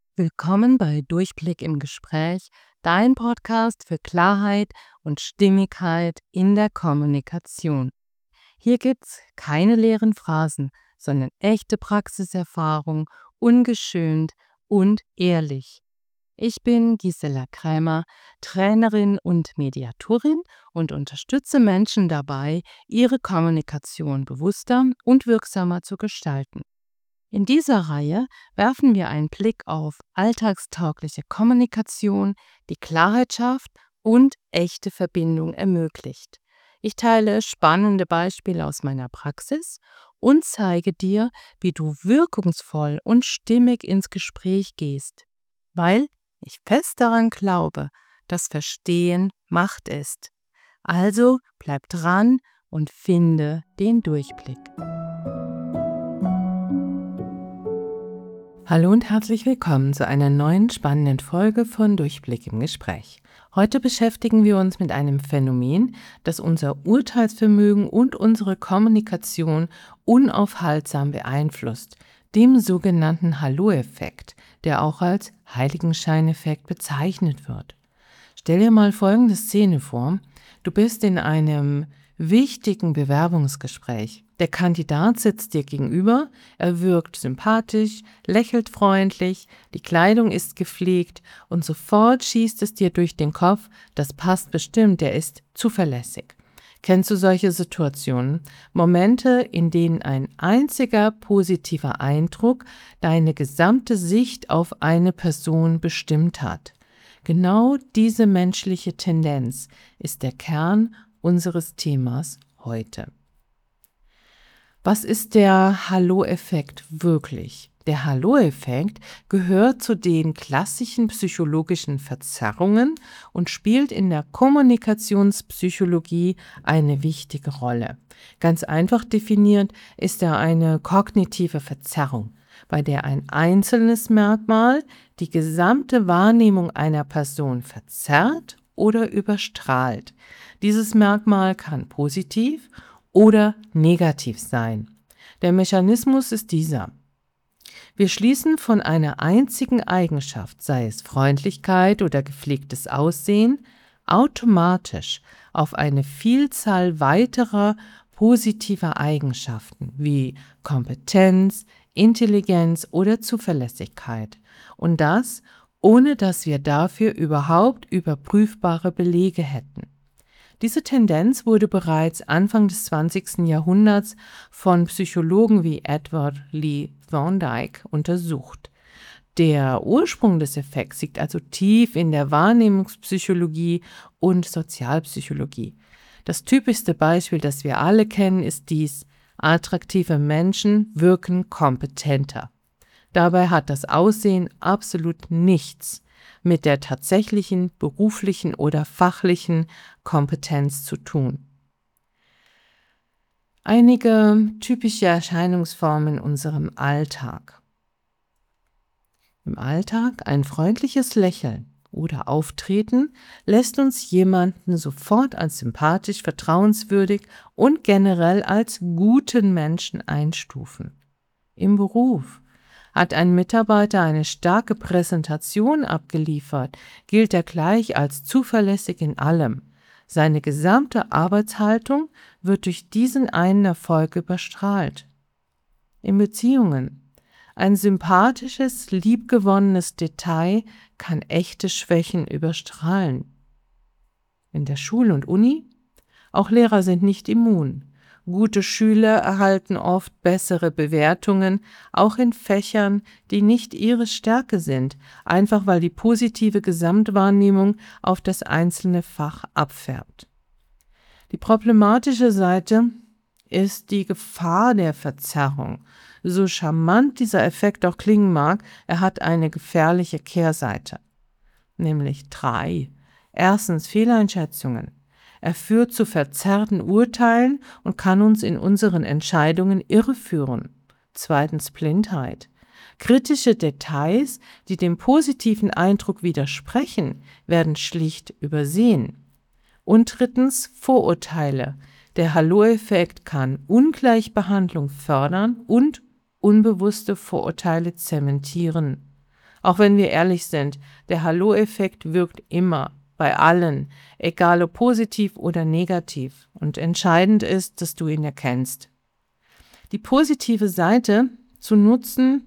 Willkommen bei Durchblick im Gespräch, dein Podcast für Klarheit und Stimmigkeit in der Kommunikation. Hier gibt's keine leeren Phrasen, sondern echte Praxiserfahrung, ungeschönt und ehrlich. Ich bin Gisela Krämer, Trainerin und Mediatorin und unterstütze Menschen dabei, ihre Kommunikation bewusster und wirksamer zu gestalten. In dieser Reihe werfen wir einen Blick auf alltagstaugliche Kommunikation, die Klarheit schafft und echte Verbindung ermöglicht. Ich teile spannende Beispiele aus meiner Praxis und zeige dir, wie du wirkungsvoll und stimmig ins Gespräch gehst, weil ich fest daran glaube, dass Verstehen Macht ist. Also bleib dran und finde den Durchblick. Hallo und herzlich willkommen zu einer neuen spannenden Folge von Durchblick im Gespräch. Heute beschäftigen wir uns mit einem Phänomen, das unser Urteilsvermögen und unsere Kommunikation unaufhaltsam beeinflusst, dem sogenannten Hallo-Effekt, der auch als Heiligenscheineffekt bezeichnet wird. Stell dir mal folgende Szene vor. Du bist in einem wichtigen Bewerbungsgespräch. Der Kandidat sitzt dir gegenüber, er wirkt sympathisch, lächelt freundlich, die Kleidung ist gepflegt und sofort schießt es dir durch den Kopf, das passt bestimmt, er ist zuverlässig. Kennst du solche Situationen? Momente, in denen ein einziger positiver Eindruck deine gesamte Sicht auf eine Person bestimmt hat. Genau diese menschliche Tendenz ist der Kern unseres Themas heute. Was ist der Hallo-Effekt wirklich? Der Hallo-Effekt gehört zu den klassischen psychologischen Verzerrungen und spielt in der Kommunikationspsychologie eine wichtige Rolle. Ganz einfach definiert ist er eine kognitive Verzerrung, bei der ein einzelnes Merkmal die gesamte Wahrnehmung einer Person verzerrt oder überstrahlt. Dieses Merkmal kann positiv oder negativ sein. Der Mechanismus ist dieser. Wir schließen von einer einzigen Eigenschaft, sei es Freundlichkeit oder gepflegtes Aussehen, automatisch auf eine Vielzahl weiterer positiver Eigenschaften wie Kompetenz, Intelligenz oder Zuverlässigkeit. Und das, ohne dass wir dafür überhaupt überprüfbare Belege hätten. Diese Tendenz wurde bereits Anfang des 20. Jahrhunderts von Psychologen wie Edward Lee Thorndike untersucht. Der Ursprung des Effekts liegt also tief in der Wahrnehmungspsychologie und Sozialpsychologie. Das typischste Beispiel, das wir alle kennen, ist dies: attraktive Menschen wirken kompetenter. Dabei hat das Aussehen absolut nichts mit der tatsächlichen beruflichen oder fachlichen Kompetenz zu tun. Einige typische Erscheinungsformen in unserem Alltag. Im Alltag ein freundliches Lächeln oder Auftreten lässt uns jemanden sofort als sympathisch, vertrauenswürdig und generell als guten Menschen einstufen. Im Beruf hat ein Mitarbeiter eine starke Präsentation abgeliefert, gilt er gleich als zuverlässig in allem. Seine gesamte Arbeitshaltung wird durch diesen einen Erfolg überstrahlt. In Beziehungen. Ein sympathisches, liebgewonnenes Detail kann echte Schwächen überstrahlen. In der Schule und Uni? Auch Lehrer sind nicht immun. Gute Schüler erhalten oft bessere Bewertungen, auch in Fächern, die nicht ihre Stärke sind, einfach weil die positive Gesamtwahrnehmung auf das einzelne Fach abfärbt. Die problematische Seite ist die Gefahr der Verzerrung. So charmant dieser Effekt auch klingen mag, er hat eine gefährliche Kehrseite. Nämlich 3. Erstens Fehleinschätzungen. Er führt zu verzerrten Urteilen und kann uns in unseren Entscheidungen irreführen. 2. Blindheit. Kritische Details, die dem positiven Eindruck widersprechen, werden schlicht übersehen. Und 3. Vorurteile. Der Hallo-Effekt kann Ungleichbehandlung fördern und unbewusste Vorurteile zementieren. Auch wenn wir ehrlich sind, der Hallo-Effekt wirkt immer, bei allen, egal ob positiv oder negativ. Und entscheidend ist, dass du ihn erkennst. Die positive Seite zu nutzen,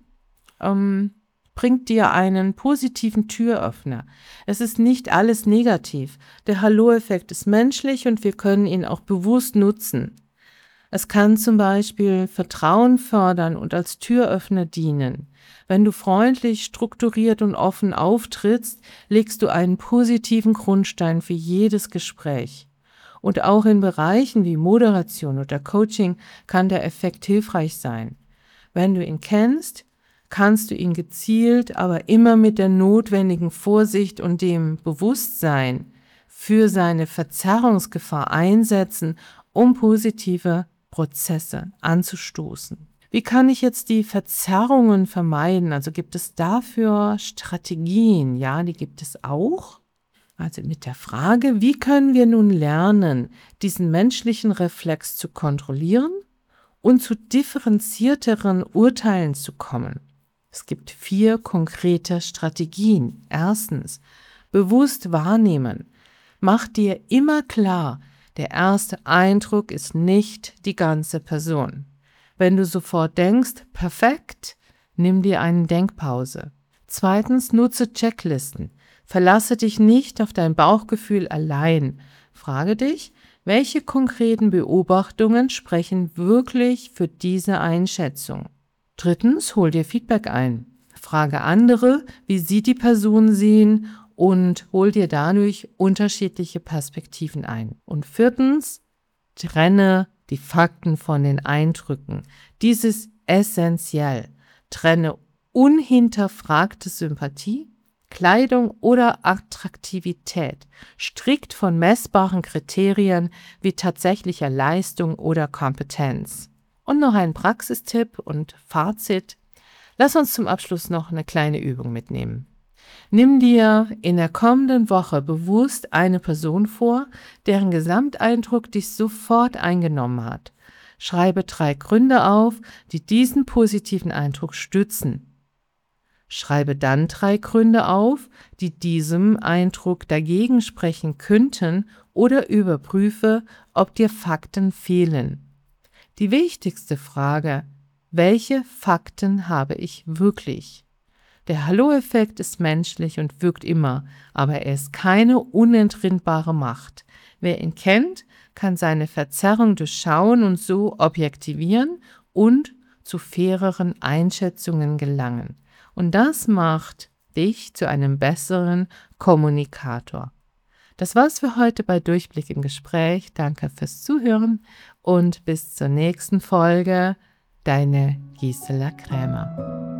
bringt dir einen positiven Türöffner. Es ist nicht alles negativ. Der Hallo-Effekt ist menschlich und wir können ihn auch bewusst nutzen. Es kann zum Beispiel Vertrauen fördern und als Türöffner dienen. Wenn du freundlich, strukturiert und offen auftrittst, legst du einen positiven Grundstein für jedes Gespräch. Und auch in Bereichen wie Moderation oder Coaching kann der Effekt hilfreich sein. Wenn du ihn kennst, kannst du ihn gezielt, aber immer mit der notwendigen Vorsicht und dem Bewusstsein für seine Verzerrungsgefahr einsetzen, um positive Prozesse anzustoßen. Wie kann ich jetzt die Verzerrungen vermeiden? Also gibt es dafür Strategien? Ja, die gibt es auch. Also mit der Frage, wie können wir nun lernen, diesen menschlichen Reflex zu kontrollieren und zu differenzierteren Urteilen zu kommen? Es gibt 4 konkrete Strategien. Erstens, bewusst wahrnehmen. Mach dir immer klar, der erste Eindruck ist nicht die ganze Person. Wenn du sofort denkst, perfekt, nimm dir eine Denkpause. Zweitens, nutze Checklisten. Verlasse dich nicht auf dein Bauchgefühl allein. Frage dich, welche konkreten Beobachtungen sprechen wirklich für diese Einschätzung? Drittens, hol dir Feedback ein. Frage andere, wie sie die Person sehen und hol dir dadurch unterschiedliche Perspektiven ein. Und viertens, trenne die Fakten von den Eindrücken. Dies ist essentiell. Trenne unhinterfragte Sympathie, Kleidung oder Attraktivität, strikt von messbaren Kriterien wie tatsächlicher Leistung oder Kompetenz. Und noch ein Praxistipp und Fazit. Lass uns zum Abschluss noch eine kleine Übung mitnehmen. Nimm dir in der kommenden Woche bewusst eine Person vor, deren Gesamteindruck dich sofort eingenommen hat. Schreibe 3 Gründe auf, die diesen positiven Eindruck stützen. Schreibe dann 3 Gründe auf, die diesem Eindruck dagegen sprechen könnten oder überprüfe, ob dir Fakten fehlen. Die wichtigste Frage: Welche Fakten habe ich wirklich? Der Hallo-Effekt ist menschlich und wirkt immer, aber er ist keine unentrinnbare Macht. Wer ihn kennt, kann seine Verzerrung durchschauen und so objektivieren und zu faireren Einschätzungen gelangen. Und das macht dich zu einem besseren Kommunikator. Das war's für heute bei Durchblick im Gespräch. Danke fürs Zuhören und bis zur nächsten Folge. Deine Gisela Krämer.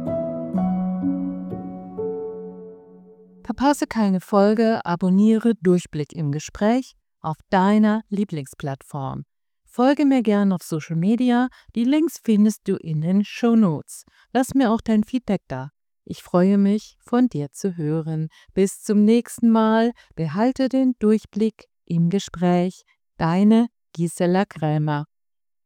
Verpasse keine Folge, abonniere Durchblick im Gespräch auf deiner Lieblingsplattform. Folge mir gerne auf Social Media, die Links findest du in den Shownotes. Lass mir auch dein Feedback da. Ich freue mich, von dir zu hören. Bis zum nächsten Mal. Behalte den Durchblick im Gespräch. Deine Gisela Krämer.